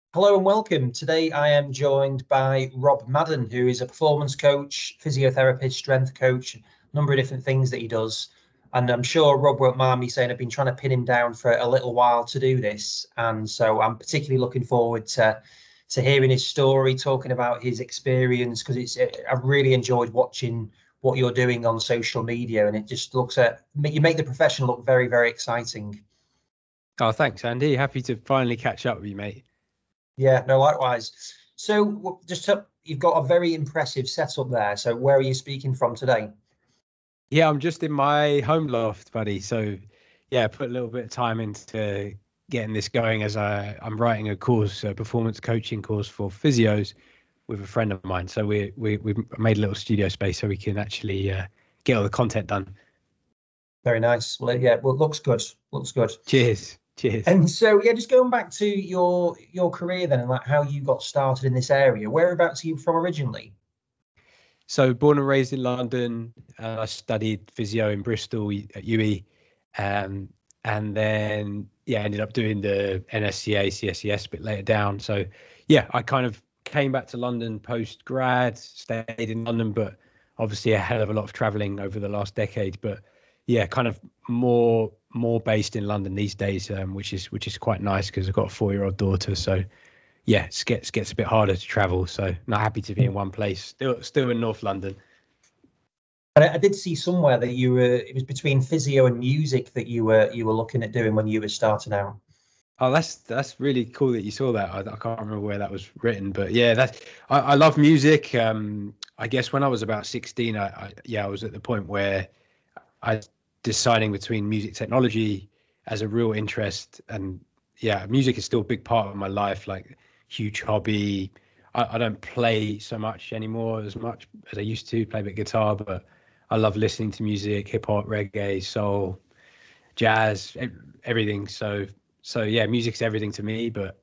Hello and welcome. Today I am joined by Rob Madden, who is a performance coach, physiotherapist, strength coach, a number of different things that he does. And I'm sure Rob won't mind me saying I've been trying to pin him down for a little while to do this. And so I'm particularly looking forward to hearing his story, talking about his experience, because I've really enjoyed watching what you're doing on social media, and it just you make the profession look very, very exciting. Oh, thanks, Andy. Happy to finally catch up with you, mate. Yeah, no, likewise. So you've got a very impressive setup there. So where are you speaking from today? Yeah, I'm just in my home loft, buddy. So, yeah, put a little bit of time into getting this going as I'm writing a course, a performance coaching course for physios with a friend of mine. So we've made a little studio space so we can actually get all the content done. Very nice. Well, yeah, well, it looks good. Looks good. Cheers. Cheers. And so, yeah, just going back to your career then, and like how you got started in this area. Whereabouts are you from originally? So born and raised in London. I studied physio in Bristol at UE. And then, yeah, ended up doing the NSCA, CSCS a bit later down. So, yeah, I kind of came back to London post grad, stayed in London, but obviously a hell of a lot of traveling over the last decade. But yeah, kind of more based in London these days, which is quite nice because I've got a 4-year-old daughter. So yeah, it gets a bit harder to travel. So not happy to be in one place. Still in North London. And I did see somewhere that it was between physio and music that you were looking at doing when you were starting out. Oh, that's really cool that you saw that. I can't remember where that was written, but yeah, I love music. I guess when I was about 16, I was at the point where I was deciding between music technology as a real interest, and yeah, music is still a big part of my life, like huge hobby. I don't play so much anymore as much as I used to, play a bit guitar, but I love listening to music, hip hop, reggae, soul, jazz, everything. So yeah, music's everything to me. But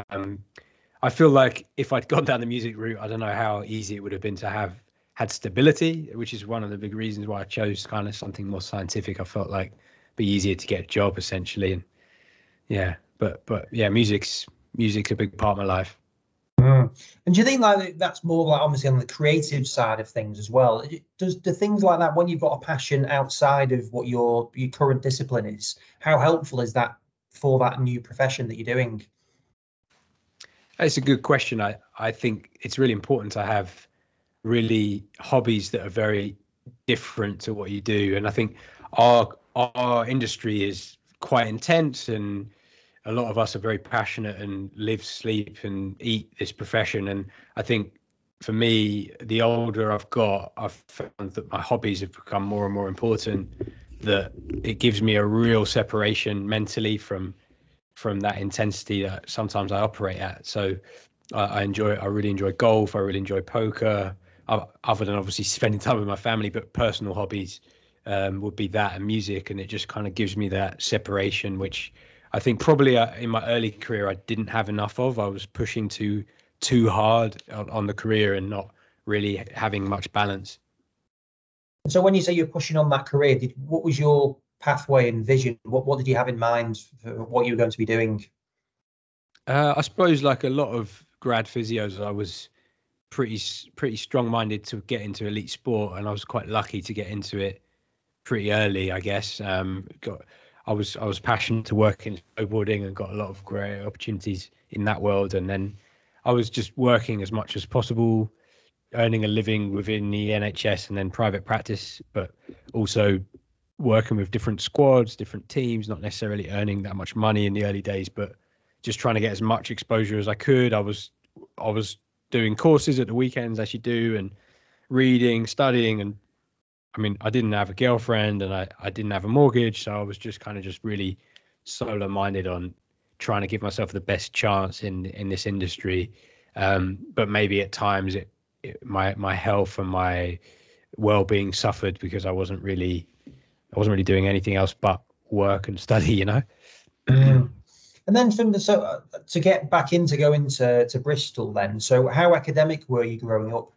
I feel like if I'd gone down the music route, I don't know how easy it would have been to have had stability, which is one of the big reasons why I chose kind of something more scientific. I felt like it'd be easier to get a job essentially, and yeah, but yeah, music's a big part of my life. Mm. And do you think like that's more like obviously on the creative side of things as well? Do things like that when you've got a passion outside of what your current discipline is, how helpful is that for that new profession that you're doing? It's a good question. I think it's really important to have really hobbies that are very different to what you do. And I think our industry is quite intense, and a lot of us are very passionate and live, sleep, and eat this profession. And I think for me, the older I've got, I've found that my hobbies have become more and more important. That it gives me a real separation mentally from that intensity that sometimes I operate at. So I really enjoy golf. I really enjoy poker. Other than obviously spending time with my family, but personal hobbies would be that and music, and it just kind of gives me that separation, which I think probably in my early career I didn't have enough of. I was pushing too hard on the career and not really having much balance. So when you say you're pushing on that career, what was your pathway and vision? What did you have in mind for what you were going to be doing? I suppose like a lot of grad physios, I was pretty strong-minded to get into elite sport, and I was quite lucky to get into it pretty early, I guess. I was passionate to work in snowboarding and got a lot of great opportunities in that world, and then I was just working as much as possible, earning a living within the NHS and then private practice, but also working with different squads, different teams, not necessarily earning that much money in the early days, but just trying to get as much exposure as I could. I was doing courses at the weekends as you do, and reading, studying, and I mean, I didn't have a girlfriend and I didn't have a mortgage, so I was just kind of just really solo minded on trying to give myself the best chance in this industry. But maybe at times my health and my well-being suffered because I wasn't really doing anything else but work and study, you know. Mm. And then to get back into going to Bristol then, so how academic were you growing up?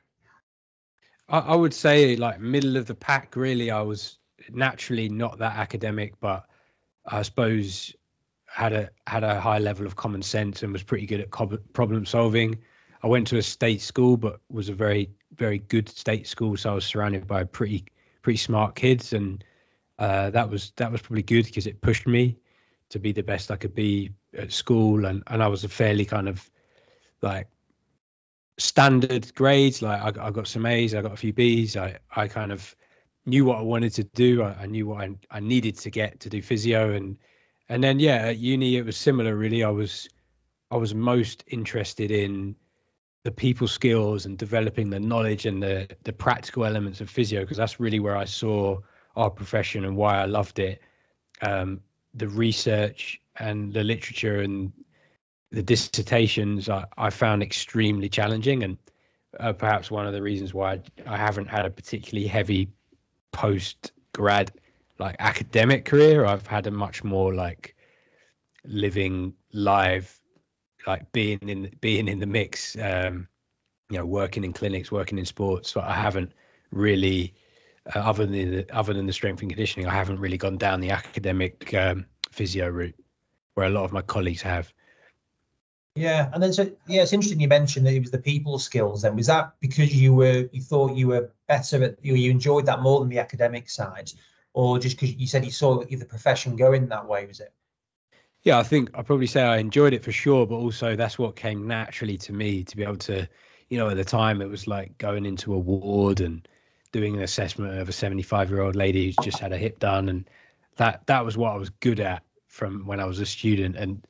I would say like middle of the pack, really. I was naturally not that academic, but I suppose had a high level of common sense and was pretty good at problem solving. I went to a state school, but was a very, very good state school, so I was surrounded by pretty smart kids, and that was probably good because it pushed me to be the best I could be at school, and I was a fairly kind of like standard grades. Like I got some A's, I got a few B's. I kind of knew what I wanted to do. I knew what I needed to get to do physio, and then at uni it was similar really. I was most interested in the people skills and developing the knowledge and the practical elements of physio, because that's really where I saw our profession and why I loved it. The research and the literature and the dissertations I found extremely challenging, and perhaps one of the reasons why I haven't had a particularly heavy post-grad like academic career. I've had a much more like living live, like being in the mix, working in clinics, working in sports. So I haven't really, other than the strength and conditioning, I haven't really gone down the academic physio route where a lot of my colleagues have. Yeah, and then it's interesting you mentioned that it was the people skills. Then was that because you thought you were better at, you enjoyed that more than the academic side, or just because you said you saw the profession going that way? Was it? Yeah, I think I'd probably say I enjoyed it for sure, but also that's what came naturally to me to be able to, at the time it was like going into a ward and doing an assessment of a 75-year-old lady who's just had a hip done, and that was what I was good at from when I was a student. And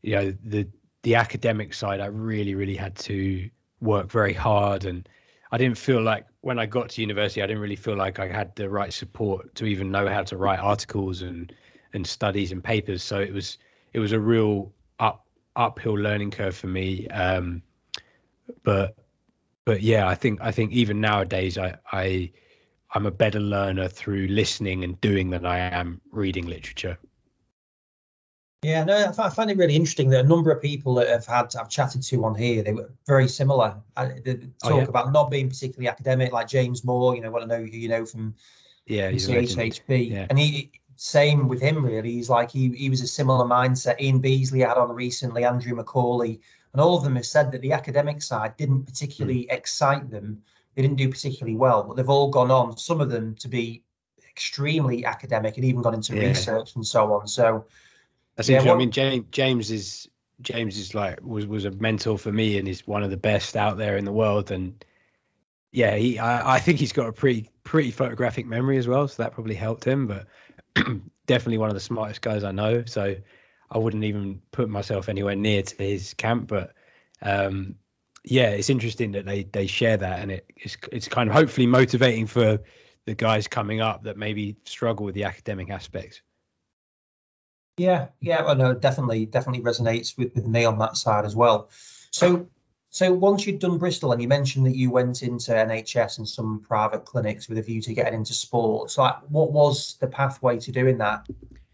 the academic side, I really, really had to work very hard, and I didn't feel like when I got to university, I didn't really feel like I had the right support to even know how to write articles and studies and papers. So it was a real uphill learning curve for me. But yeah, I think even nowadays I'm a better learner through listening and doing than I am reading literature. Yeah, no, I find it really interesting that a number of people that I've chatted to on here, they were very similar. They talk about not being particularly academic, like James Moore. Want to know who you know from CHHB, yeah. And he same with him really. He's like he was a similar mindset. Ian Beasley had on recently, Andrew Macaulay, and all of them have said that the academic side didn't particularly excite them. They didn't do particularly well, but they've all gone on, some of them, to be extremely academic and even gone into research and so on. So. That's interesting. I mean, James is like was a mentor for me, and is one of the best out there in the world. And yeah, I think he's got a pretty photographic memory as well, so that probably helped him. But definitely one of the smartest guys I know. So I wouldn't even put myself anywhere near to his camp. But it's interesting that they share that, and it's kind of hopefully motivating for the guys coming up that maybe struggle with the academic aspects. Yeah, well, no, definitely resonates with me on that side as well. So once you'd done Bristol, and you mentioned that you went into NHS and some private clinics with a view to getting into sports, like what was the pathway to doing that?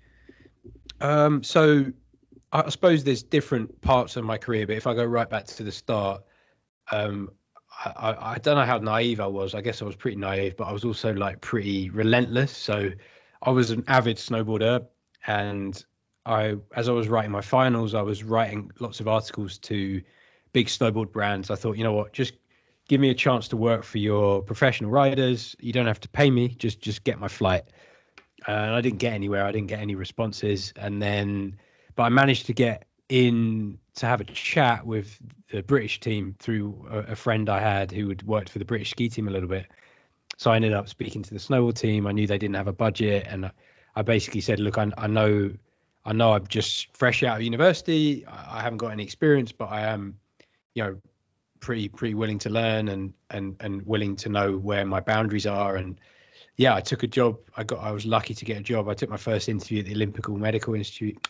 So I suppose there's different parts of my career, but if I go right back to the start, I don't know how naive I was. I guess I was pretty naive, but I was also like pretty relentless. So I was an avid snowboarder, and as I was writing my finals, I was writing lots of articles to big snowboard brands. I thought, you know what, just give me a chance to work for your professional riders. You don't have to pay me, just get my flight. And I didn't get anywhere. I didn't get any responses. But I managed to get in to have a chat with the British team through a friend I had who had worked for the British ski team a little bit. So I ended up speaking to the snowboard team. I knew they didn't have a budget, and I basically said, look, I know I'm just fresh out of university. I haven't got any experience, but I am, pretty willing to learn and willing to know where my boundaries are. And yeah, I took a job. I was lucky to get a job. I took my first interview at the Olympic Medical Institute,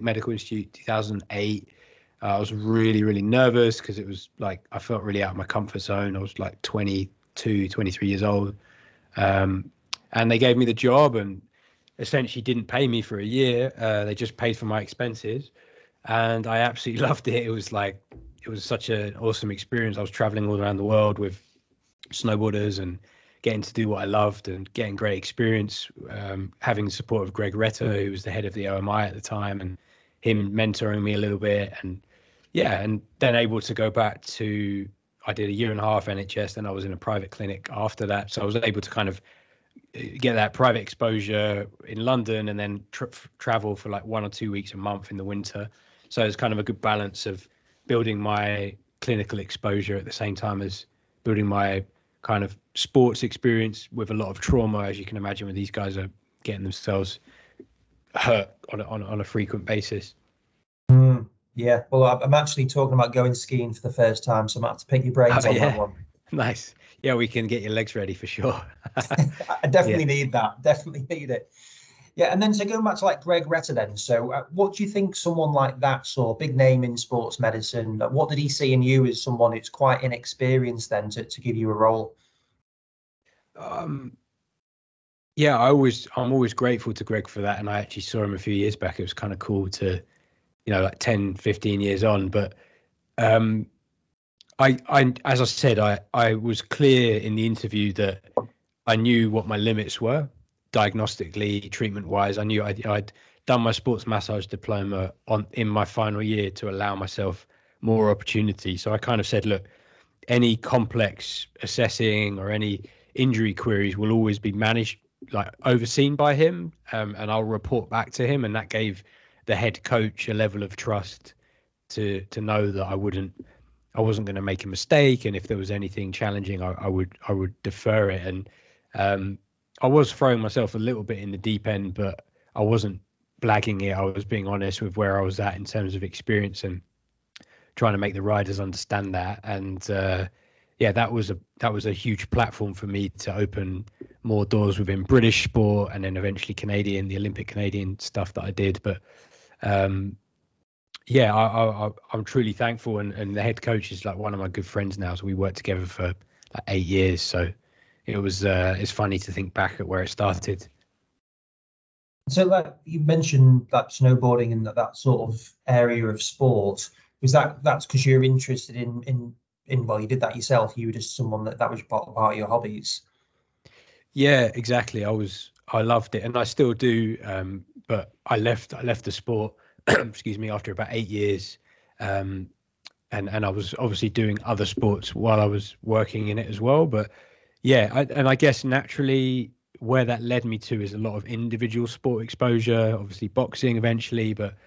2008. I was really, really nervous because it was like I felt really out of my comfort zone. I was like 22, 23 years old. And they gave me the job and essentially didn't pay me for a year. They just paid for my expenses, and I absolutely loved it. It was such an awesome experience. I was traveling all around the world with snowboarders and getting to do what I loved and getting great experience, having the support of Greg Retter, who was the head of the OMI at the time. And him mentoring me a little bit, and then able to go back to, I did a year and a half NHS, then I was in a private clinic after that, so I was able to kind of get that private exposure in London, and then travel for like 1 or 2 weeks a month in the winter. So it's kind of a good balance of building my clinical exposure at the same time as building my kind of sports experience with a lot of trauma, as you can imagine, when these guys are getting themselves hurt on a frequent basis. Yeah, well, I'm actually talking about going skiing for the first time, so I might have to pick your brains on that one. Nice. Yeah, we can get your legs ready for sure. I definitely need that. Definitely need it. Yeah, and then so going back to like Greg Retter then, so what do you think someone like that saw, big name in sports medicine, what did he see in you as someone who's quite inexperienced then to give you a role? Yeah, I'm always grateful to Greg for that, and I actually saw him a few years back. It was kind of cool to, like 10, 15 years on, but I as I said, I was clear in the interview that I knew what my limits were, diagnostically, treatment wise. I knew I'd done my sports massage diploma in my final year to allow myself more opportunity. So I kind of said, look, any complex assessing or any injury queries will always be managed, like overseen by him, and I'll report back to him. And that gave the head coach a level of trust to know that I wasn't going to make a mistake, and if there was anything challenging, I would defer it. And I was throwing myself a little bit in the deep end, but I wasn't blagging it. I was being honest with where I was at in terms of experience and trying to make the riders understand that. And that was a huge platform for me to open more doors within British sport, and then eventually the Olympic Canadian stuff that I did. But I'm truly thankful, and the head coach is like one of my good friends now. So we worked together for like 8 years. So it was it's funny to think back at where it started. So like you mentioned that snowboarding and that sort of area of sport, that's because you're interested in well, you did that yourself. You were just someone that was part of your hobbies. Yeah, exactly. I loved it, and I still do. But I left the sport, excuse me, after about 8 years. And I was obviously doing other sports while I was working in it as well. But yeah, I guess naturally where that led me to is a lot of individual sport exposure, obviously boxing eventually, but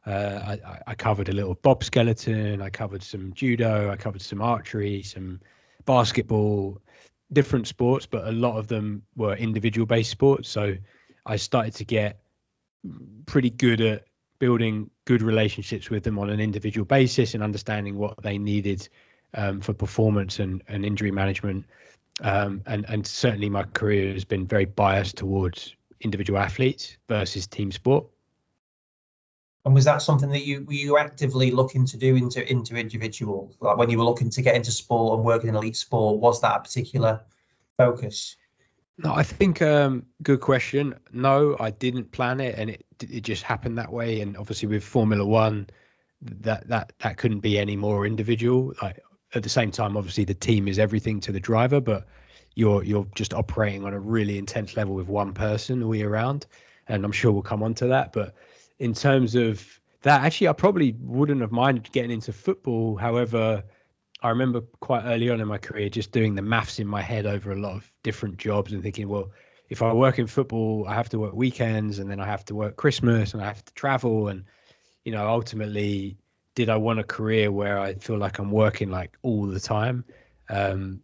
I covered a little bob skeleton, I covered some judo, I covered some archery, some basketball, different sports, but a lot of them were individual based sports. So I started to get pretty good at building good relationships with them on an individual basis and understanding what they needed for performance and injury management. And certainly my career has been very biased towards individual athletes versus team sport. And was that something that you were actively looking to do into individual, like when you were looking to get into sport and work in elite sport? Was that a particular focus? No, I think good question. No, I didn't plan it, and it just happened that way. And obviously with Formula One, that couldn't be any more individual. Like at the same time, obviously the team is everything to the driver, but you're just operating on a really intense level with one person all year round. And I'm sure we'll come on to that. But in terms of that, actually, I probably wouldn't have minded getting into football. However, I remember quite early on in my career just doing the maths in my head over a lot of different jobs and thinking, well, if I work in football, I have to work weekends, and then I have to work Christmas, and I have to travel. And, ultimately, did I want a career where I feel like I'm working like all the time? And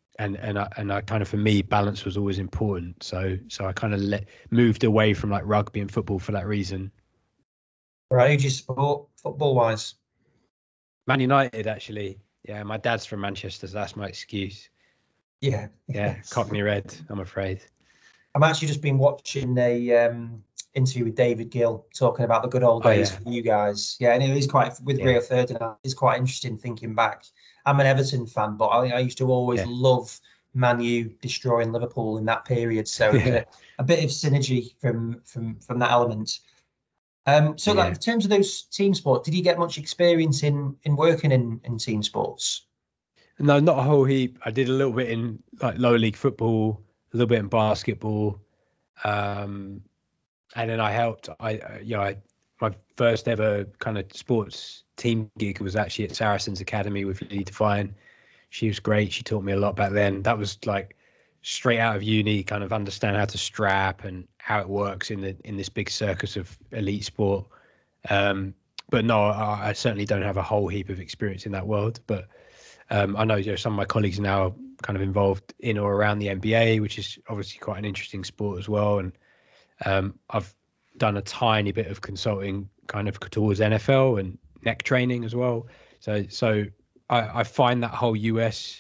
I kind of, for me, balance was always important. So I kind of moved away from like rugby and football for that reason. Right, who do you support football wise? Man United, actually. Yeah, my dad's from Manchester, so that's my excuse. Yeah. Cockney Red, I'm afraid. I'm actually just been watching a interview with David Gill talking about the good old days for you guys. Yeah, and it is quite, with Rio Ferdinand, it's quite interesting thinking back. I'm an Everton fan, but I used to always love Man U destroying Liverpool in that period. So a bit of synergy from that element. Like in terms of those team sports, did you get much experience in working in team sports? No, not a whole heap. I did a little bit in like lower league football, a little bit in basketball, and then I helped. My first ever kind of sports team gig was actually at Saracens Academy with Lee Devine. She was great. She taught me a lot back then. That was like straight out of uni, kind of understand how to strap and how it works in this big circus of elite sport. But no, I certainly don't have a whole heap of experience in that world. But I know, some of my colleagues now are kind of involved in or around the NBA, which is obviously quite an interesting sport as well. And I've done a tiny bit of consulting kind of towards NFL and neck training as well. So I find that whole US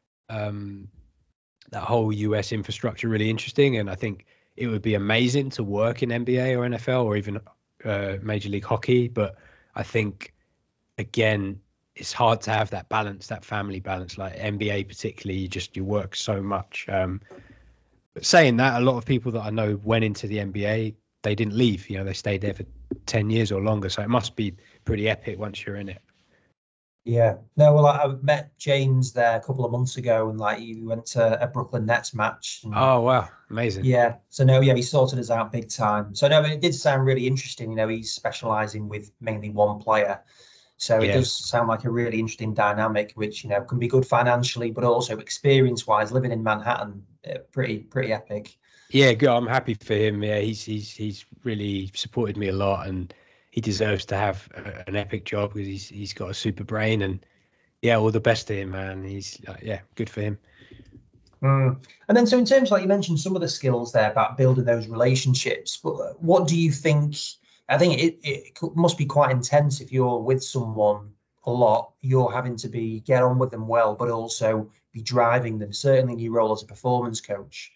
infrastructure really interesting, and I think it would be amazing to work in NBA or NFL or even Major League Hockey. But I think, again, it's hard to have that balance, that family balance. Like NBA particularly, you work so much. But saying that, a lot of people that I know went into the NBA, they didn't leave. They stayed there for 10 years or longer. So it must be pretty epic once you're in it. Yeah. No, well, I met James there a couple of months ago, and he went to a Brooklyn Nets match. And, oh, wow. Amazing. Yeah. So no, yeah, he sorted us out big time. So no, it did sound really interesting. He's specializing with mainly one player. So it does sound like a really interesting dynamic, which, can be good financially, but also experience wise, living in Manhattan, pretty epic. Yeah, good. I'm happy for him. Yeah, he's really supported me a lot, and he deserves to have an epic job because he's got a super brain, and yeah, all the best to him, man. He's good for him. And then, so in terms, like you mentioned, some of the skills there about building those relationships, but what do you think? I think it must be quite intense if you're with someone a lot. You're having to get on with them well, but also be driving them, certainly in your role as a performance coach.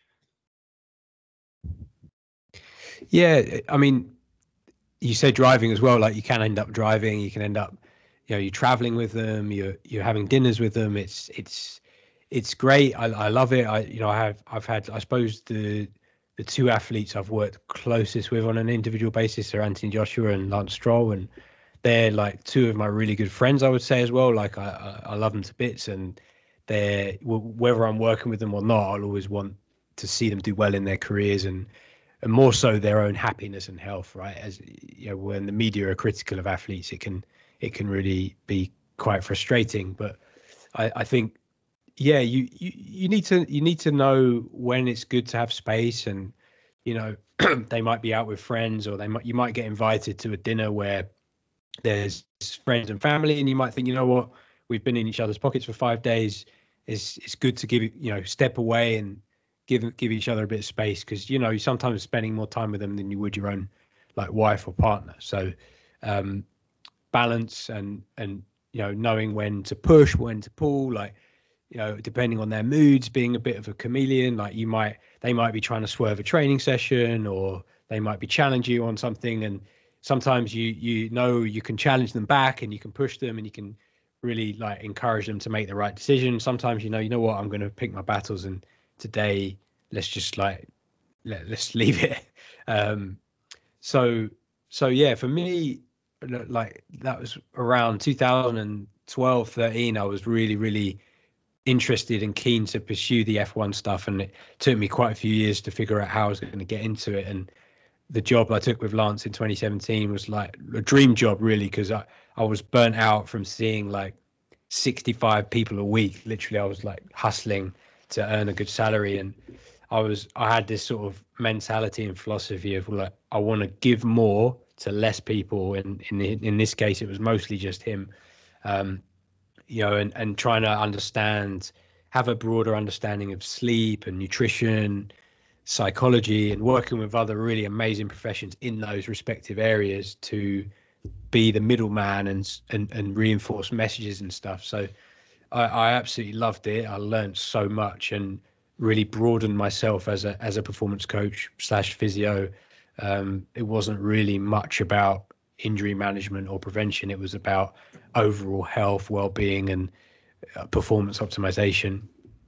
Yeah, I mean, you say driving as well. Like you can end up driving. You can end up, you're traveling with them. You're having dinners with them. It's great. I love it. I've had, I suppose, the two athletes I've worked closest with on an individual basis are Anthony Joshua and Lance Stroll, and they're like two of my really good friends, I would say as well. Like I love them to bits, and they're, whether I'm working with them or not, I'll always want to see them do well in their careers and more so their own happiness and health, right? As when the media are critical of athletes, it can really be quite frustrating. But I think, yeah, you need to know when it's good to have space, and they might be out with friends, or you might get invited to a dinner where there's friends and family, and you might think, what, we've been in each other's pockets for 5 days. It's good to give step away and give each other a bit of space, because you're sometimes spending more time with them than you would your own like wife or partner. So balance and knowing when to push, when to pull, like depending on their moods, being a bit of a chameleon. Like they might be trying to swerve a training session, or they might be challenging you on something, and sometimes you can challenge them back, and you can push them, and you can really like encourage them to make the right decision. Sometimes you know what, I'm going to pick my battles, and today let's just let's leave it. So yeah, for me, like that was around 2012, 13. I was really interested and keen to pursue the F1 stuff, and it took me quite a few years to figure out how I was going to get into it. And the job I took with Lance in 2017 was like a dream job, really, because I was burnt out from seeing like 65 people a week. Literally, I was like hustling to earn a good salary, and I had this sort of mentality and philosophy of like, I want to give more to less people, and in this case it was mostly just him, and trying to have a broader understanding of sleep and nutrition, psychology, and working with other really amazing professions in those respective areas to be the middleman and reinforce messages and stuff. So I absolutely loved it. I learned so much and really broadened myself as a performance coach / physio. It wasn't really much about injury management or prevention. It was about overall health, well-being, and performance optimization.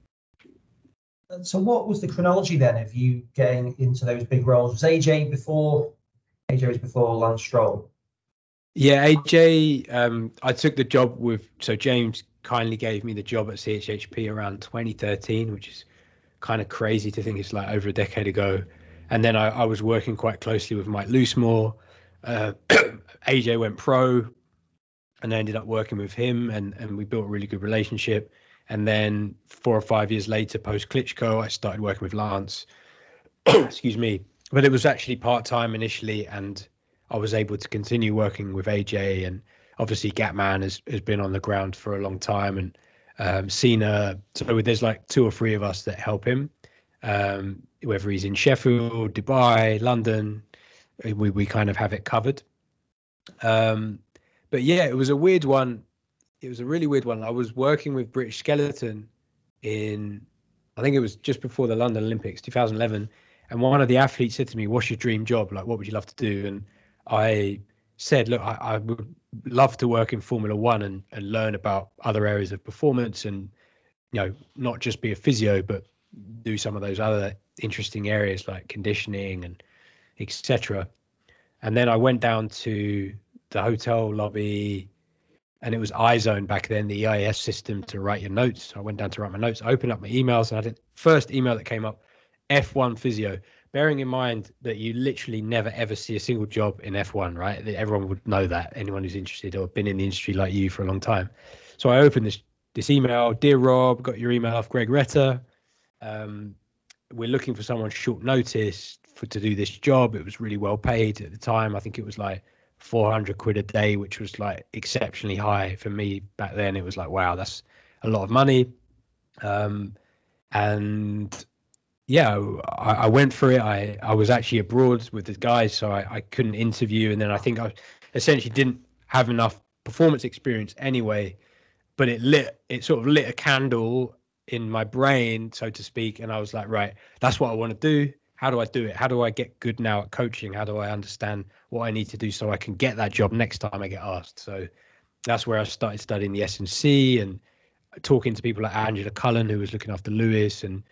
So what was the chronology then of you getting into those big roles? Was AJ was before Lance Stroll? Yeah, AJ, I took the job so James kindly gave me the job at CHHP around 2013, which is kind of crazy to think it's like over a decade ago. And then I was working quite closely with Mike Loosemore, AJ went pro, and I ended up working with him, and we built a really good relationship. And then 4 or 5 years later, post Klitschko, I started working with Lance. Excuse me. But it was actually part-time initially, and I was able to continue working with AJ. And obviously Gatman has been on the ground for a long time, and Cena. So there's like 2 or 3 of us that help him, whether he's in Sheffield, Dubai, London, we kind of have it covered. But yeah, it was a weird one. It was a really weird one. I was working with British Skeleton I think it was just before the London Olympics, 2011. And one of the athletes said to me, "What's your dream job? Like, what would you love to do?" And I said, "Look, I would love to work in Formula One and learn about other areas of performance, and, not just be a physio, but do some of those other interesting areas like conditioning and etc." And then I went down to the hotel lobby, and it was iZone back then, the EIS system to write your notes. So I went down to write my notes. I opened up my emails, and I did first email that came up, F1 physio. Bearing in mind that you literally never ever see a single job in F1, right? Everyone would know that, anyone who's interested or been in the industry like you for a long time. So I opened this email. "Dear Rob, got your email off Greg Retta. We're looking for someone short notice to do this job." It was really well paid at the time. I think it was like 400 quid a day, which was like exceptionally high for me back then. It was like, wow, that's a lot of money. And yeah, I went for it. I was actually abroad with the guys, so I couldn't interview. And then I think I essentially didn't have enough performance experience anyway, but it sort of lit a candle in my brain, so to speak. And I was like, right, that's what I want to do. How do I do it? How do I get good now at coaching? How do I understand what I need to do so I can get that job next time I get asked? So that's where I started studying the S&C and talking to people like Angela Cullen, who was looking after Lewis, and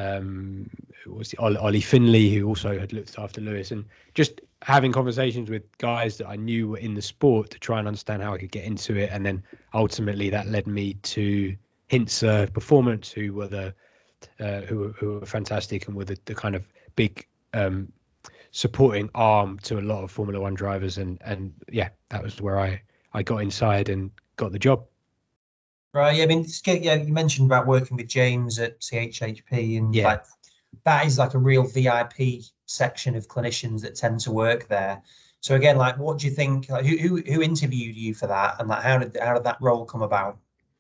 was Ollie Finley, who also had looked after Lewis, and just having conversations with guys that I knew were in the sport to try and understand how I could get into it. And then ultimately that led me to Hintsa Performance, who were who were fantastic and were the kind of big supporting arm to a lot of Formula One drivers. And yeah, that was where I got inside and got the job. Right. Yeah. I mean, you mentioned about working with James at CHHP, and like that is like a real VIP section of clinicians that tend to work there. So again, like, what do you think? Like, who interviewed you for that, and like, how did that role come about?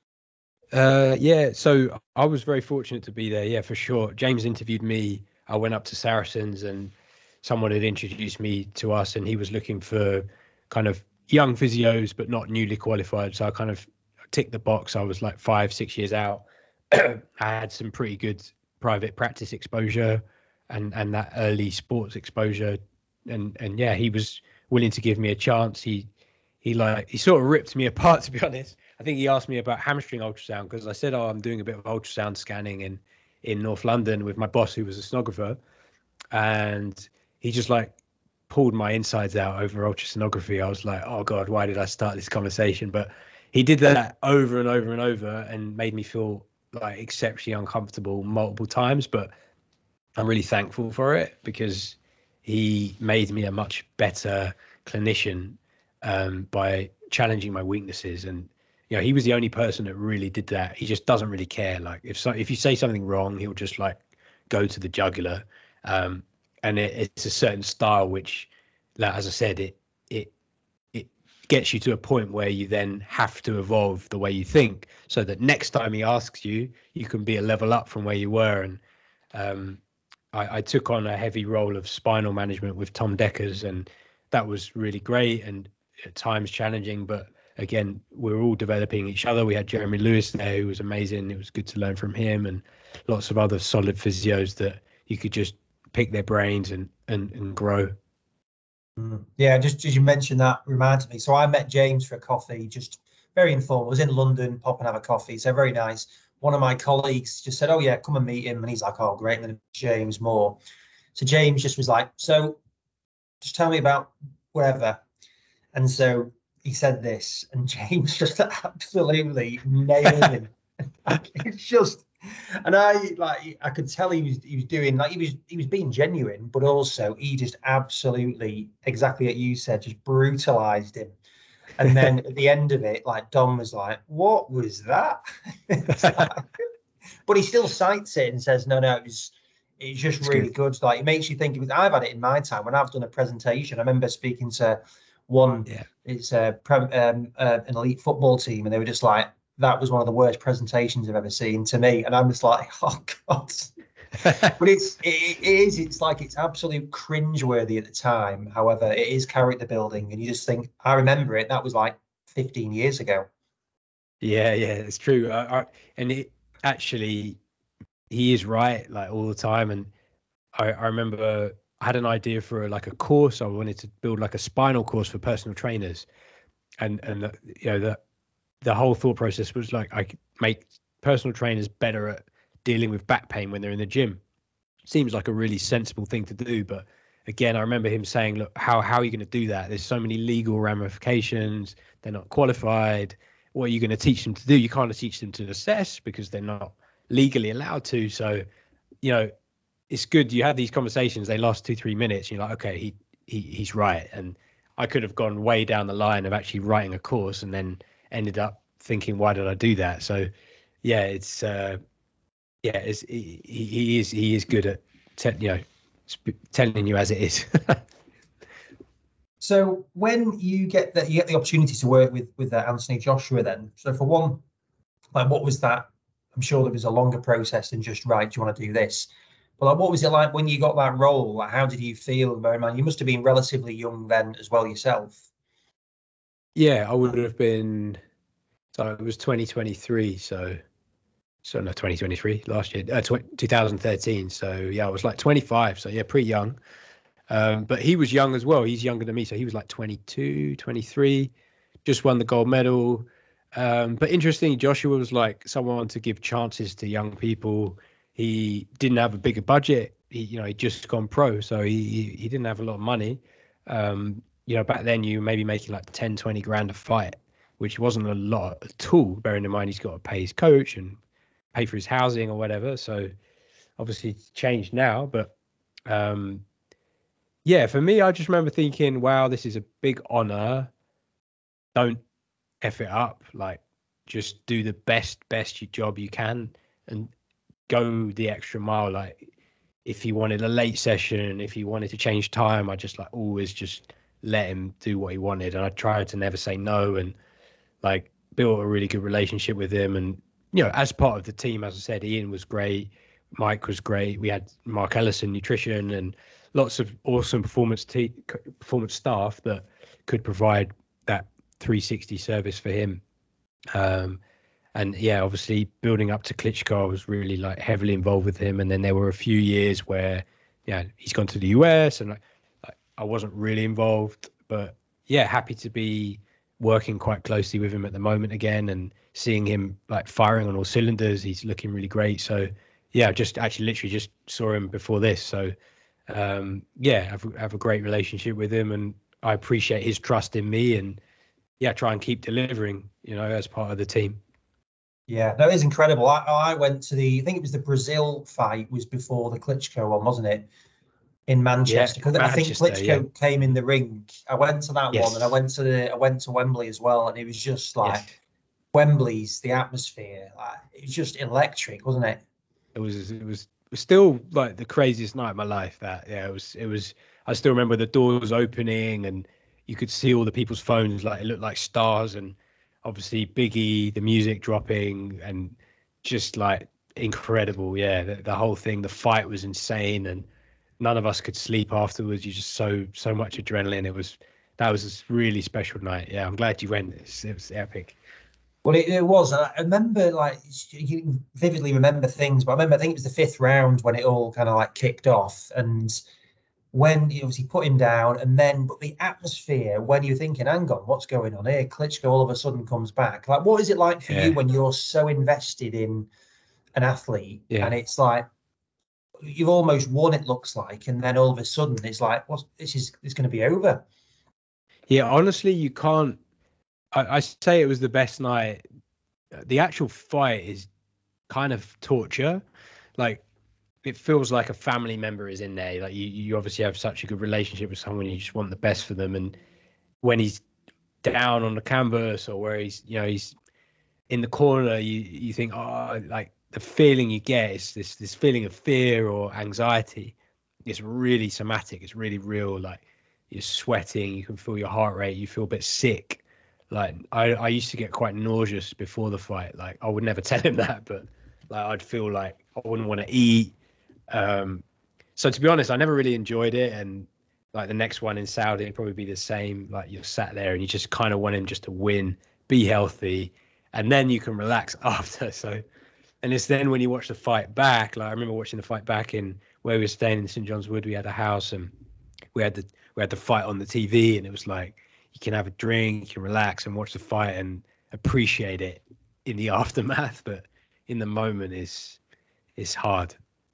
Yeah, so I was very fortunate to be there. Yeah, for sure. James interviewed me. I went up to Saracens, and someone had introduced me to us, and he was looking for kind of young physios, but not newly qualified. So I kind of ticked the box. I was like 5-6 years out. I had some pretty good private practice exposure and that early sports exposure. And yeah, he was willing to give me a chance. He sort of ripped me apart, to be honest. I think he asked me about hamstring ultrasound, because I said, I'm doing a bit of ultrasound scanning in North London with my boss, who was a sonographer. And he just like pulled my insides out over ultrasonography. I was like, oh God, why did I start this conversation? But he did that over and over and over and made me feel like exceptionally uncomfortable multiple times. But I'm really thankful for it, because he made me a much better clinician by challenging my weaknesses. And he was the only person that really did that. He just doesn't really care. Like if you say something wrong, he'll just like go to the jugular. And it's a certain style which, like, as I said, it gets you to a point where you then have to evolve the way you think, so that next time he asks you, you can be a level up from where you were. And I took on a heavy role of spinal management with Tom Deckers, and that was really great and at times challenging. But again, we're all developing each other. We had Jeremy Lewis there, who was amazing. It was good to learn from him, and lots of other solid physios that you could just pick their brains and grow. Yeah, just as you mentioned, that reminded me. So I met James for a coffee, just very informal. I was in London, pop and have a coffee. So very nice. One of my colleagues just said, "Oh yeah, come and meet him." And he's like, "Oh great." And then James Moore. So James just was like, "So just tell me about wherever." And so he said this, and James just absolutely nailed him. It's just And I could tell he was doing, like, he was being genuine, but also he just absolutely, exactly what you said, just brutalized him. And then at the end of it, like, Dom was like, "What was that?" But he still cites it and says, "No, it's just It's really good. good." Like, it makes you think. I've had it in my time when I've done a presentation. I remember speaking to one. Yeah. It's an elite football team, and they were just like, "That was one of the worst presentations I've ever seen," to me. And I'm just like, "Oh God." But it's like, it's absolute cringeworthy at the time. However, it is character building, and you just think, I remember it. That was like 15 years ago. Yeah, it's true. And it actually, he is right, like all the time. And I remember I had an idea for like a course. I wanted to build like a spinal course for personal trainers, and the whole thought process was like I could make personal trainers better at dealing with back pain when they're in the gym. Seems like a really sensible thing to do, but again, I remember him saying, "Look, how are you going to do that? There's so many legal ramifications. They're not qualified. What are you going to teach them to do? You can't teach them to assess because they're not legally allowed to." So, you know, it's good you have these conversations. They last 2-3 minutes. You're like, okay, he's right. And I could have gone way down the line of actually writing a course and then ended up thinking, why did I do that? So, yeah, he is good at telling you as it is. So when you get the opportunity to work with Anthony Joshua, then, so for one, like, what was that? I'm sure there was a longer process than just, right, do you want to do this? But like, what was it like when you got that role? Like, how did you feel? Bear in mind, you must have been relatively young then as well yourself. Yeah, I would have been. So it was 2023. So no, 2023 last year, 2013. So yeah, I was like 25. So yeah, pretty young. But he was young as well. He's younger than me. So he was like 22, 23, just won the gold medal. But interesting, Joshua was like someone to give chances to young people. He didn't have a bigger budget. He'd just gone pro. So he didn't have a lot of money. Back then you were maybe making like 10, 20 grand a fight, which wasn't a lot at all, bearing in mind he's got to pay his coach and pay for his housing or whatever. So obviously it's changed now, but yeah, for me, I just remember thinking, wow, this is a big honor. Don't F it up. Like, just do the best job you can and go the extra mile. Like, if he wanted a late session, if he wanted to change time, I just like always just let him do what he wanted. And I tried to never say no, and like built a really good relationship with him. And, as part of the team, as I said, Ian was great. Mike was great. We had Mark Ellison, nutrition, and lots of awesome performance staff that could provide that 360 service for him. And yeah, obviously building up to Klitschko, I was really like heavily involved with him. And then there were a few years where, he's gone to the US and like I wasn't really involved, but yeah, happy to be working quite closely with him at the moment again and seeing him like firing on all cylinders. He's looking really great. So yeah, literally just saw him before this. So have a great relationship with him, and I appreciate his trust in me, and try and keep delivering, as part of the team. Yeah, no, it is incredible. I went to I think it was the Brazil fight was before the Klitschko one, wasn't it? In Manchester, because I think Klitschko came in the ring. I went to that one, and I went to Wembley as well, and it was just like Wembley's, the atmosphere, like, it was just electric, wasn't it? It was still like the craziest night of my life. It was. I still remember the doors opening, and you could see all the people's phones, like it looked like stars, and obviously Biggie, the music dropping, and just like incredible. Yeah, the whole thing. The fight was insane, and none of us could sleep afterwards. You just so much adrenaline. That was a really special night. Yeah, I'm glad you went. It was epic. Well, it was. I remember, like, you vividly remember things, but I think it was the fifth round when it all kind of like kicked off, and when he obviously put him down, and then but the atmosphere when you're thinking, hang on, what's going on here? Klitschko all of a sudden comes back. Like, what is it like for you when you're so invested in an athlete, and it's like you've almost won, it looks like, and then all of a sudden it's like, it's going to be over? Yeah, honestly, you can't. I say it was the best night. The actual fight is kind of torture. Like, it feels like a family member is in there. Like you obviously have such a good relationship with someone, you just want the best for them. And when he's down on the canvas, or where he's in the corner, you think, oh, like the feeling you get is this feeling of fear or anxiety. It's really somatic. It's really real. Like, you're sweating, you can feel your heart rate, you feel a bit sick. Like, I used to get quite nauseous before the fight. Like, I would never tell him that, but like, I'd feel like I wouldn't want to eat. So to be honest, I never really enjoyed it. And like the next one in Saudi, it'd probably be the same. Like, you're sat there and you just kind of want him just to win, be healthy, and then you can relax after. So, and it's then when you watch the fight back, like I remember watching the fight back in where we were staying in St. John's Wood. We had a house and we had the fight on the TV, and it was like, you can have a drink, you can relax and watch the fight and appreciate it in the aftermath. But in the moment, it's hard.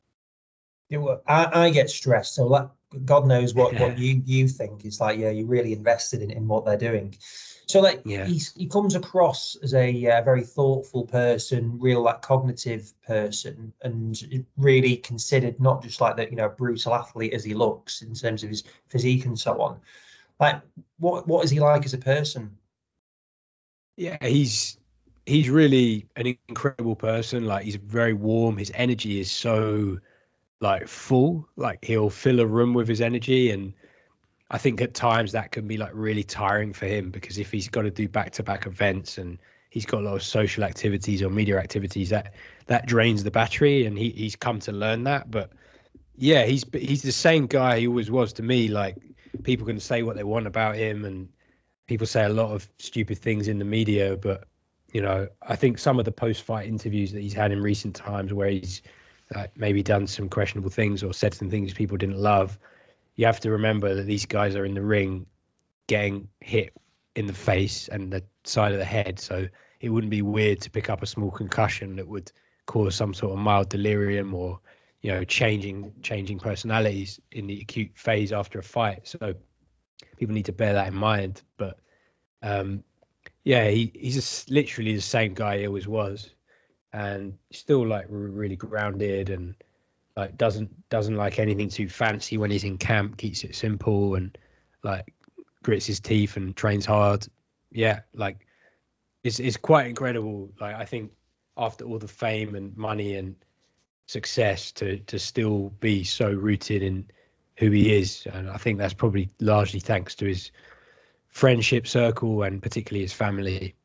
I get stressed, so like, God knows what you think. It's like, yeah, you're really invested in what they're doing. So like, Yeah. he comes across as a very thoughtful person, real like cognitive person, and really considered, not just like that, brutal athlete as he looks in terms of his physique and so on. Like, what is he like as a person? Yeah, he's really an incredible person. Like, he's very warm. His energy is so like full. Like, he'll fill a room with his energy, and I think at times that can be like really tiring for him, because if he's got to do back-to-back events and he's got a lot of social activities or media activities, that drains the battery, and he's come to learn that. But yeah, he's the same guy he always was to me. Like, people can say what they want about him, and people say a lot of stupid things in the media, but I think some of the post-fight interviews that he's had in recent times, where he's maybe done some questionable things or said some things people didn't love, you have to remember that these guys are in the ring getting hit in the face and the side of the head. So it wouldn't be weird to pick up a small concussion that would cause some sort of mild delirium, or, changing personalities in the acute phase after a fight. So people need to bear that in mind. But yeah, he's literally the same guy he always was, and still like really grounded, and like doesn't like anything too fancy when he's in camp, keeps it simple, and like grits his teeth and trains hard. Yeah, like it's quite incredible. Like, I think after all the fame and money and success, to still be so rooted in who he is, and I think that's probably largely thanks to his friendship circle and particularly his family.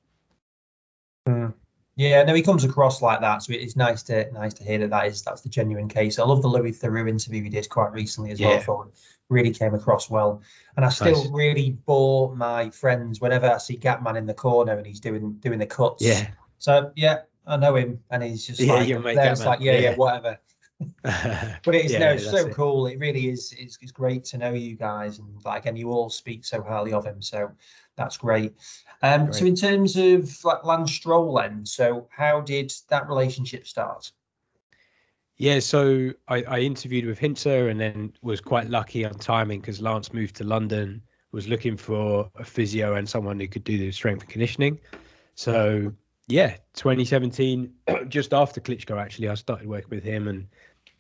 Yeah, no, he comes across like that, so it's nice to hear that's the genuine case. I love the Louis Theroux interview he did quite recently as well. I thought it really came across well, and I still really bore my friends whenever I see Gatman in the corner and he's doing the cuts. Yeah. So yeah, I know him, and he's just like, it's like whatever. But it's so cool. It really is. It's great to know you guys, and like, again, you all speak so highly of him, so that's great. So in terms of like Lance Stroll, then, so how did that relationship start? Yeah, so I interviewed with Hintzer, and then was quite lucky on timing, because Lance moved to London, was looking for a physio and someone who could do the strength and conditioning. So yeah, 2017, just after Klitschko, actually, I started working with him, and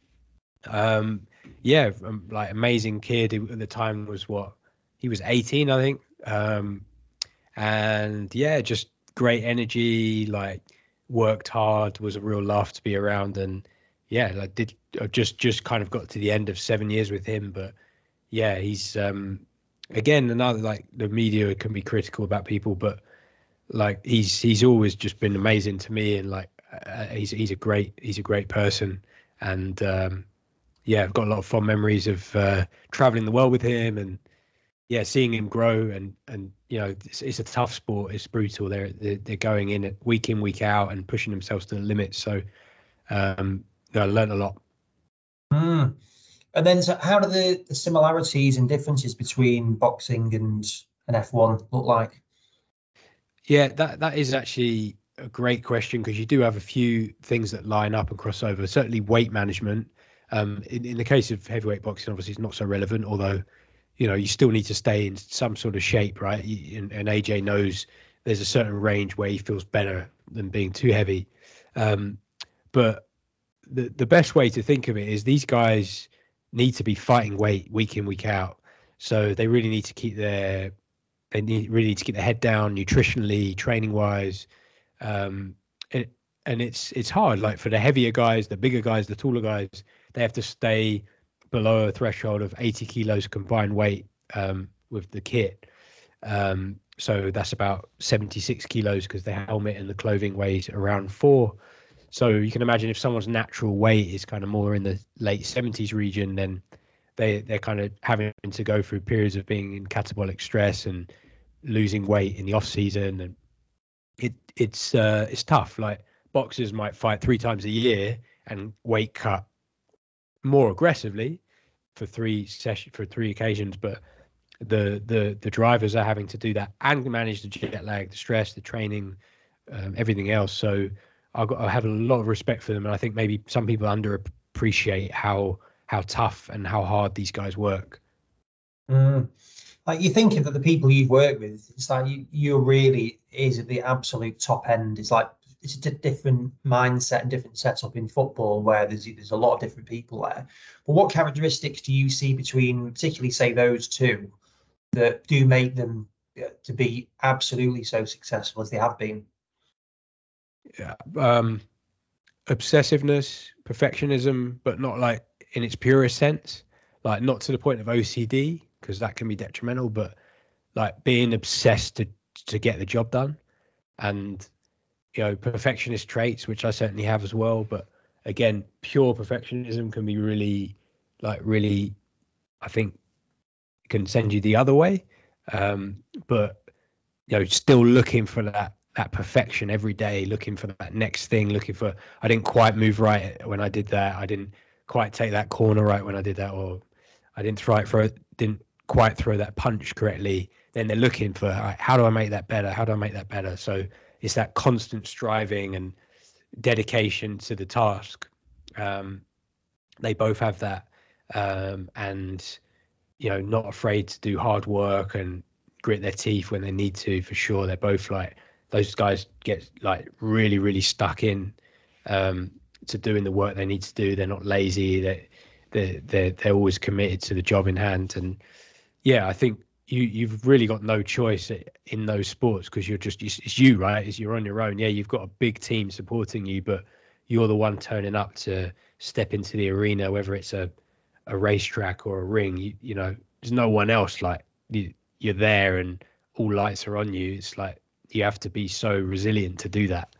like, amazing kid. At the time he was 18, I think. And yeah, just great energy, like worked hard, was a real laugh to be around. And yeah, I just kind of got to the end of 7 years with him. But yeah, he's again, another, like, the media can be critical about people, but like he's always just been amazing to me, and like he's a great person. And yeah, I've got a lot of fond memories of traveling the world with him, and yeah, seeing him grow. And it's a tough sport. It's brutal. They're going in it week in, week out, and pushing themselves to the limits. So I learned a lot. And then, so how do the similarities and differences between boxing and F1 look like? Yeah, that is actually a great question, because you do have a few things that line up and cross over. Certainly weight management. In the case of heavyweight boxing, obviously it's not so relevant, although you still need to stay in some sort of shape, right? And AJ knows there's a certain range where he feels better than being too heavy. But the best way to think of it is these guys need to be fighting weight week in, week out. So they really need to keep their head down nutritionally, training wise. And it's hard. Like for the heavier guys, the bigger guys, the taller guys, they have to stay below a threshold of 80 kilos combined weight with the kit. So that's about 76 kilos because the helmet and the clothing weighs around 4. So you can imagine if someone's natural weight is kind of more in the late 70s region, then they're kind of having to go through periods of being in catabolic stress and losing weight in the off season, and it's tough. Like boxers might fight 3 times a year and weight cut more aggressively for 3 occasions, but the drivers are having to do that and manage the jet lag, the stress, the training, everything else. So I have a lot of respect for them, and I think maybe some people underappreciate how tough and how hard these guys work. Like you're thinking that the people you've worked with, it's like you really is at the absolute top end. It's like it's a different mindset and different setup in football where there's a lot of different people there. But what characteristics do you see between, particularly say those two, that do make them to be absolutely so successful as they have been? Yeah, obsessiveness, perfectionism, but not like in its purest sense, like not to the point of OCD, because that can be detrimental, but like being obsessed to get the job done. And perfectionist traits, which I certainly have as well, but again, pure perfectionism can be really, I think can send you the other way. But still looking for that perfection every day, looking for that next thing, I didn't quite move right when I did that, I didn't quite take that corner right when I did that, or I didn't quite throw that punch correctly. Then they're looking for, all right, how do I make that better? So it's that constant striving and dedication to the task. They both have that, and not afraid to do hard work and grit their teeth when they need to. For sure, they're both like, those guys get like really, really stuck in to doing the work they need to do. They're not lazy. They're always committed to the job in hand. And yeah, I think you've really got no choice in those sports, because it's you, right? You're on your own. Yeah, you've got a big team supporting you, but you're the one turning up to step into the arena, whether it's a racetrack or a ring. There's no one else. Like you're there and all lights are on you. It's like you have to be so resilient to do that.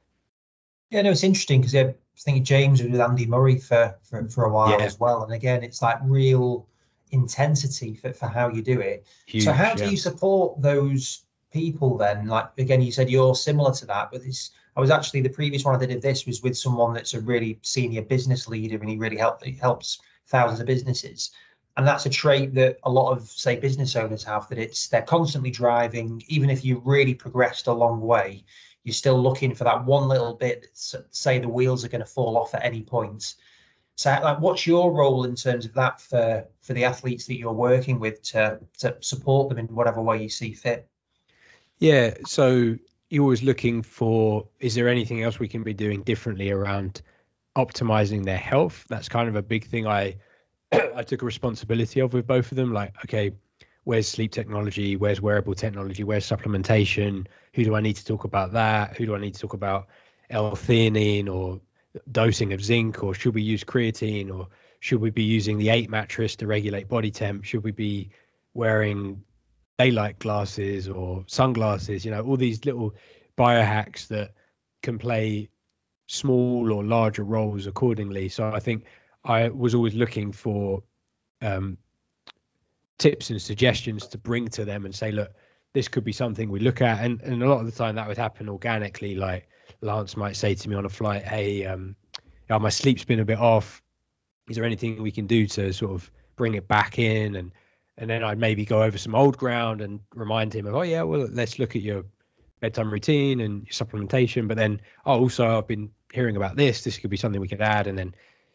Yeah, no, it's interesting because I think James was with Andy Murray for a while as well. And again, it's like real intensity for how you do it. Huge, so how do you support those people then? Like, again, you said you're similar to that, but I was actually, the previous one I did this was with someone that's a really senior business leader, and he really helps thousands of businesses. And that's a trait that a lot of, say, business owners have, that they're constantly driving. Even if you really progressed a long way, you're still looking for that one little bit, say the wheels are going to fall off at any point. So like, what's your role in terms of that for the athletes that you're working with to support them in whatever way you see fit? Yeah, so you're always looking for, is there anything else we can be doing differently around optimizing their health? That's kind of a big thing I took a responsibility of with both of them. Like, okay, where's sleep technology? Where's wearable technology? Where's supplementation? Who do I need to talk about that? Who do I need to talk about L-theanine or dosing of zinc? Or should we use creatine? Or should we be using the 8 mattress to regulate body temp? Should we be wearing daylight glasses or sunglasses? All these little biohacks that can play small or larger roles accordingly. So I think I was always looking for tips and suggestions to bring to them and say, look, this could be something we look at. And a lot of the time that would happen organically. Like Lance might say to me on a flight, hey, my sleep's been a bit off. Is there anything we can do to sort of bring it back in? And then I'd maybe go over some old ground and remind him of, oh yeah, well, let's look at your bedtime routine and your supplementation. But then, also I've been hearing about this. This could be something we could add. And then,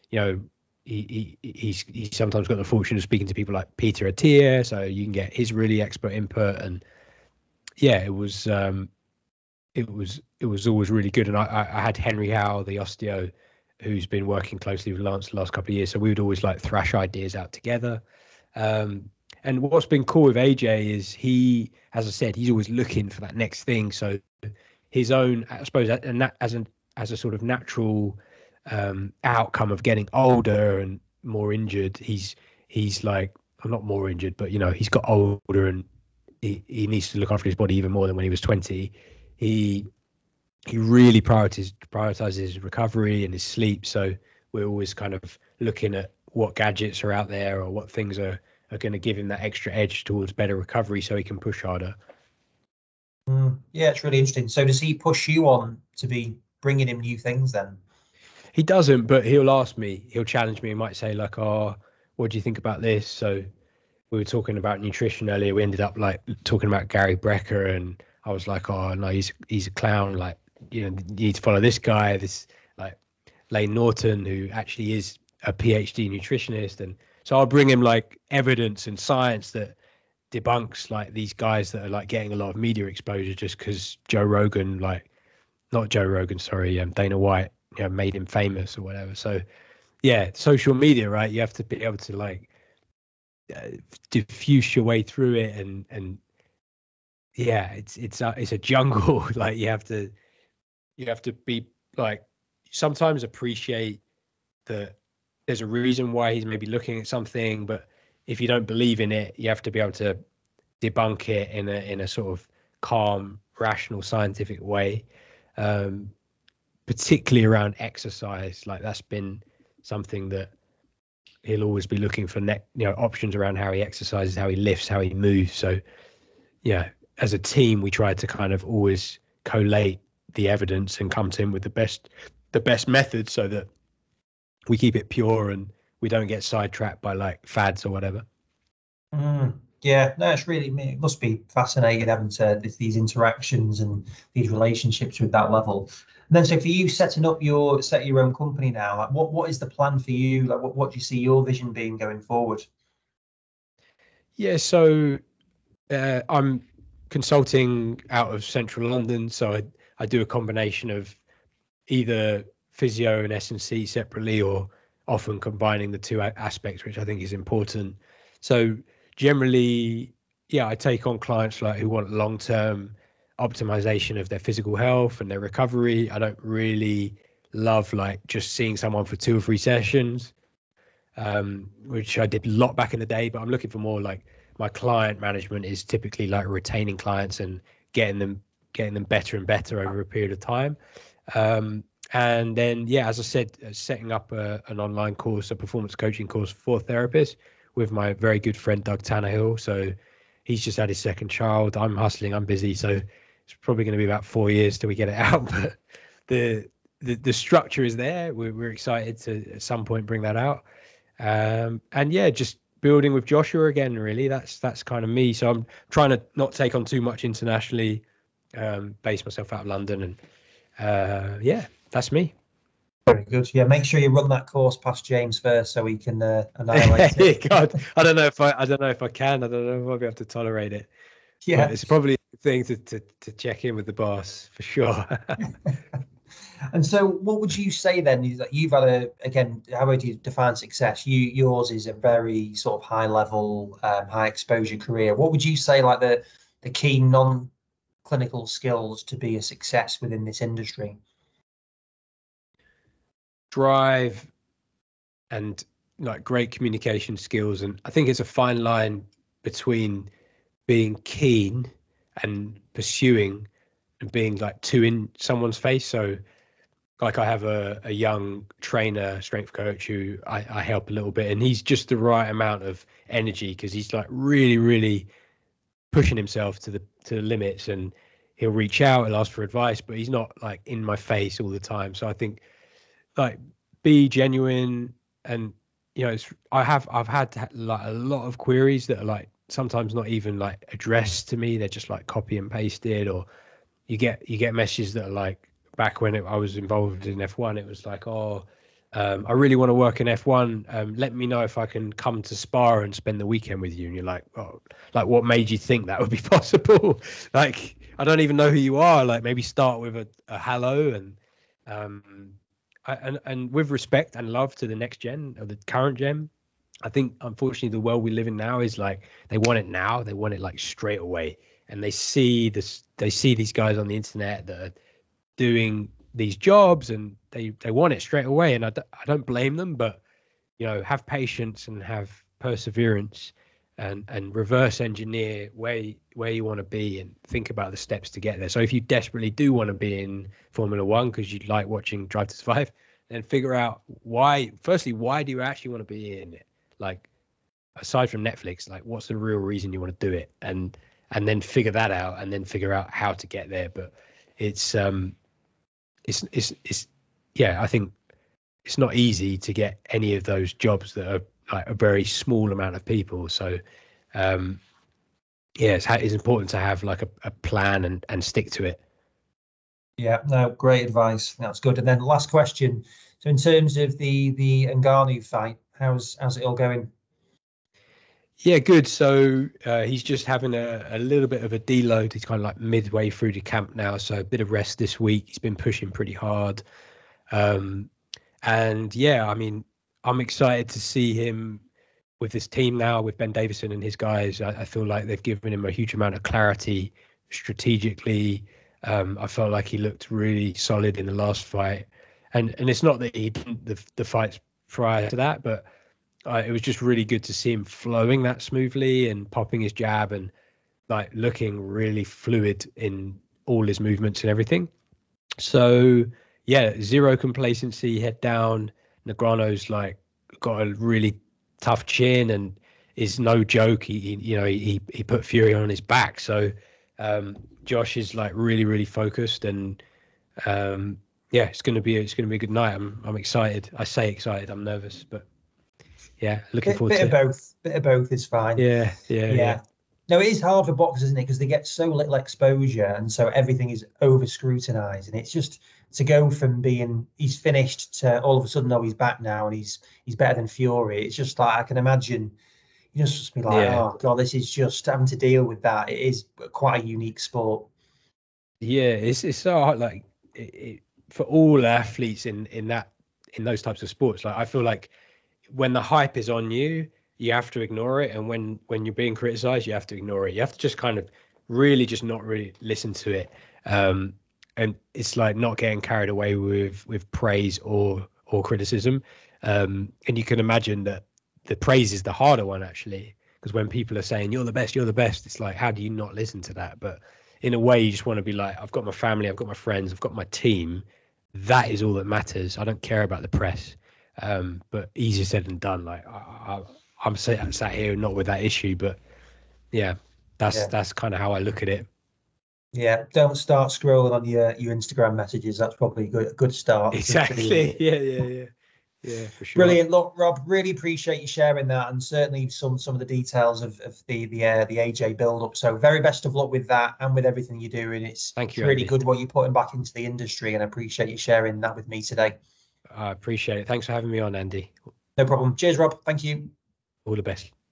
he's sometimes got the fortune of speaking to people like Peter Attia, so you can get his really expert input. And yeah, it was it was always really good. And I had Henry Howe, the osteo, who's been working closely with Lance the last couple of years. So we would always like thrash ideas out together. And what's been cool with AJ is he, as I said, he's always looking for that next thing. So his own, I suppose, as a sort of natural outcome of getting older and more injured, he's like, I'm not more injured, but he's got older and he needs to look after his body even more than when he was 20. He really prioritizes his recovery and his sleep. So we're always kind of looking at what gadgets are out there or what things are going to give him that extra edge towards better recovery so he can push harder. Yeah, it's really interesting. So does he push you on to be bringing him new things then? He doesn't, but he'll ask me. He'll challenge me. He might say like, "Oh, what do you think about this?" So we were talking about nutrition earlier. We ended up like talking about Gary Brecker, and I was like, "Oh no, he's a clown. Like, you need to follow this guy, this like Lane Norton, who actually is a PhD nutritionist." And so I'll bring him like evidence and science that debunks like these guys that are like getting a lot of media exposure just because Dana White, made him famous or whatever. So yeah, social media, right? You have to be able to like diffuse your way through it, and yeah, it's a jungle. Like you have to be like, sometimes appreciate that there's a reason why he's maybe looking at something, but if you don't believe in it, you have to be able to debunk it in a sort of calm, rational, scientific way. Particularly around exercise, like that's been something that he'll always be looking for options around how he exercises, how he lifts, how he moves. So yeah, as a team, we try to kind of always collate the evidence and come to him with the best method so that we keep it pure and we don't get sidetracked by like fads or whatever. Yeah, no, it must be fascinating having these interactions and these relationships with that level. And then, so for you setting your own company now, like what is the plan for you? Like what do you see your vision being going forward? Yeah, so I'm consulting out of central London, so I do a combination of either physio and S&C separately, or often combining the two aspects, which I think is important. So generally, yeah, I take on clients like who want long-term optimization of their physical health and their recovery. I don't really love like just seeing someone for 2 or 3 sessions, which I did a lot back in the day, but I'm looking for more like, my client management is typically like retaining clients and getting them better and better over a period of time. And then, yeah, as I said, setting up an online course, a performance coaching course for therapists with my very good friend, Doug Tannehill. So he's just had his second child. I'm hustling, I'm busy. So it's probably going to be about 4 years till we get it out. But the structure is there. We're excited to at some point bring that out. And yeah, just building with Joshua again, really. That's kind of me. So I'm trying to not take on too much internationally, base myself out of London. And yeah, that's me. Very good. Yeah, make sure you run that course past James first so he can annihilate it. God, I don't know if I can. I don't know if I'll be able to tolerate it. Yeah, but it's probably a thing to check in with the boss for sure. And so what would you say then is that you've had how would you define success? Yours is a very sort of high level, high exposure career. What would you say like the key non-clinical skills to be a success within this industry? Drive and like great communication skills. And I think it's a fine line between being keen and pursuing and being like too in someone's face. So like I have a young trainer, strength coach who I help a little bit, and he's just the right amount of energy because he's like really, really pushing himself to the limits, and he'll reach out, he'll ask for advice, but he's not like in my face all the time. So I think like be genuine, and I've had like a lot of queries that are like sometimes not even like addressed to me. They're just like copy and pasted, or you get messages that are like, back when I was involved in F1, it was like, I really want to work in F1. Let me know if I can come to Spa and spend the weekend with you. And you're like, oh, like what made you think that would be possible? Like, I don't even know who you are. Like maybe start with a hello and with respect and love to the next gen or the current gen. I think unfortunately the world we live in now is like they want it now. They want it like straight away, and they see this. They see these guys on the internet that are doing these jobs, and they want it straight away. And I don't blame them, but have patience and have perseverance, and reverse engineer where you want to be and think about the steps to get there. So if you desperately do want to be in Formula One because you like watching Drive to Survive, then figure out why. Firstly, why do you actually want to be in it? Like, aside from Netflix, like what's the real reason you want to do it, and then figure that out, and then figure out how to get there. But it's yeah, I think it's not easy to get any of those jobs that are like a very small amount of people. So it's important to have like a plan and stick to it. Yeah, no, great advice. That's good. And then last question. So in terms of the Ngannou fight, how's it all going? Yeah, good. So he's just having a little bit of a deload. He's kind of like midway through the camp now, so a bit of rest this week. He's been pushing pretty hard. And yeah, I mean, I'm excited to see him with this team now, with Ben Davison and his guys. I feel like they've given him a huge amount of clarity strategically. I felt like he looked really solid in the last fight. And it's not that he didn't the fights prior to that, but it was just really good to see him flowing that smoothly and popping his jab and like looking really fluid in all his movements and everything. So yeah, zero complacency, head down. Negreanu's like got a really tough chin and is no joke. He put Fury on his back. So Josh is like really, really focused, and yeah, it's gonna be a good night. I'm excited. I say excited. I'm nervous, but yeah, looking forward to it. Bit of both is fine. Yeah. No, it is hard for boxers, isn't it? Because they get so little exposure, and so everything is over scrutinized. And it's just to go from being he's finished to all of a sudden, he's back now and he's better than Fury. It's just like I can imagine you just be like, oh god, this is just having to deal with that. It is quite a unique sport. Yeah, it's so hard. Like for all athletes in those types of sports, like I feel like when the hype is on you, you have to ignore it, and when you're being criticized, you have to ignore it. You have to just kind of really just not really listen to it, and it's like not getting carried away with praise or criticism, and you can imagine that the praise is the harder one actually, because when people are saying you're the best, it's like, how do you not listen to that? But in a way, you just want to be like, I've got my family, I've got my friends, I've got my team. That is all that matters. I don't care about the press. But easier said than done. Like I'm sat here not with that issue, but yeah, that's kind of how I look at it. Yeah, don't start scrolling on your Instagram messages. That's probably a good start. Exactly. Yeah, for sure. Brilliant. Look, Rob, really appreciate you sharing that, and certainly some of the details of the AJ build up. So very best of luck with that and with everything you're doing. Thank you, really Andy. Good what you're putting back into the industry, and I appreciate you sharing that with me today. I appreciate it. Thanks for having me on, Andy. No problem. Cheers, Rob. Thank you. All the best.